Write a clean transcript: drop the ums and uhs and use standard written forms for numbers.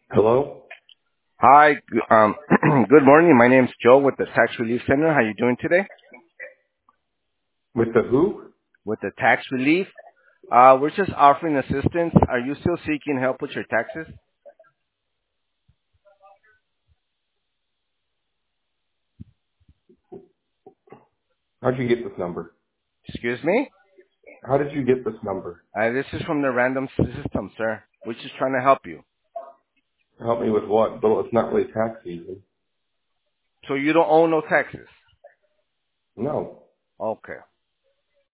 Hello? Hi, good morning. My name's Joe with the Tax Relief Center. How you doing today? With the who? With the tax relief, we're just offering assistance. Are you still seeking help with your taxes? How'd you get this number? Excuse me? How did you get this number? This is from the random system, sir. We're just trying to help you. Help me with what? Well, it's not really tax season. So you don't owe no taxes? No. Okay.